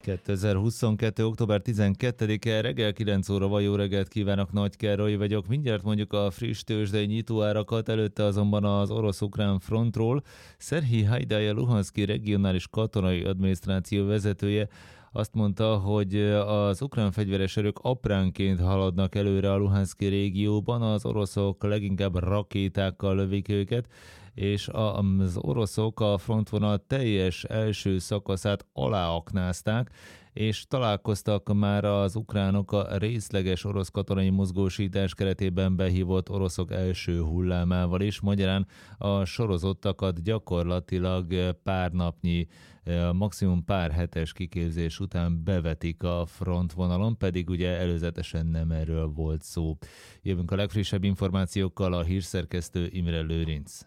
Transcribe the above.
2022. október 12-e reggel 9 óra van, jó reggelt kívánok, Nagy Károly vagyok. Mindjárt mondjuk a friss tőzsdei nyitóárakat, előtte azonban az orosz-ukrán frontról. Szerhij Hajdaly, Luhanszki regionális katonai adminisztráció vezetője azt mondta, hogy az ukrán fegyveres erők apránként haladnak előre a Luhanszki régióban, az oroszok leginkább rakétákkal lövik őket, és az oroszok a frontvonal teljes első szakaszát aláaknázták, és találkoztak már az ukránok a részleges orosz katonai mozgósítás keretében behívott oroszok első hullámával is. Magyarán a sorozottakat gyakorlatilag pár napnyi, maximum pár hetes kiképzés után bevetik a frontvonalon, pedig ugye előzetesen nem erről volt szó. Jövünk a legfrissebb információkkal, a hírszerkesztő Imre Lőrinc.